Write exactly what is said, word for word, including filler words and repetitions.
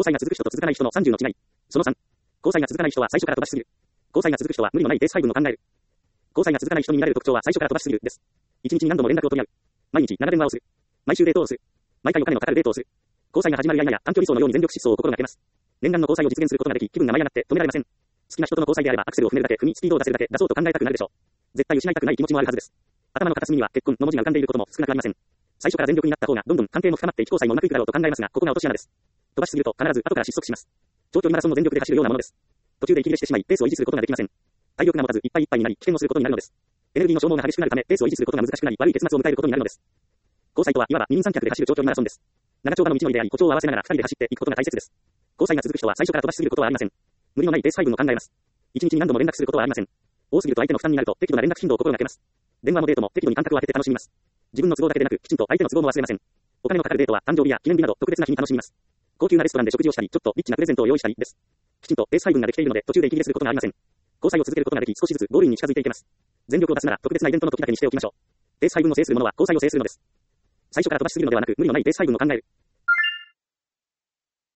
交際が続く人と続かない人のさんじゅうの違い。そのさん。交際が続かない人は最初から飛ばしすぎる。交際が続く人は無理のないペース配分を考える。交際が続かない人に見られる特徴は最初から飛ばしすぎるです。一日に何度も連絡を取り合う。毎日長電話をする。毎週デートをする。毎回お金のかかるデートをする。交際が始まるややや短距離走のように全力疾走を心がけます。念願の交際を実現することができ、気分が舞い上がって止められません。好きな人との交際であればアクセルを踏めるだけ踏み、スピードを出せるだけ出そうと考えたくなるでしょう。絶対失いたくない気持ちもあるはずです。頭の片隅には結婚の文字が浮かんでいることも少なくありません。最初から全力になった方がどんどん関係も深まっていき交際もうまくいくだろうと考えますが、ここが落とし穴です。飛ばしすぎると必ず後から失速します。長距離マラソンも全力で走るようなものです。途中で息切れしてしまい、ペースを維持することができません。体力が持たずいっぱいいっぱいになり、危険をすることになるのです。エネルギーの消耗が激しくなるため、ペースを維持することが難しくなり、悪い結末を迎えることになるのです。交際とはいわば二人三脚で走る長距離マラソンです。長丁場の道のりであり、歩調を合わせながら二人で走っていくことが大切です。交際が続く人は最初から飛ばしすぎることはありません。無理のないペース配分を考えます。一日に何度も連絡することはありません。多すぎると相手の負担になると適度な連絡頻度を心がけます。電話もデートも適度に間隔を空けて楽しみます。自分の都合だけでなく、きちんと相手の都合も忘れません。お金のかかるデートは誕生日や記念日など特別な日に楽しみます。高級なレストランで食事をしたり、ちょっとリッチなプレゼントを用意したりです。きちんとペース配分ができているので途中で息切れすることがありません。交際を続けることができ、少しずつゴールインに近づいていけます。全力を出すなら特別なイベントの時だけにしておきましょう。ペース配分を制する者は交際を制するのです。最初から飛ばしすぎるのではなく、無理のないペース配分を考える。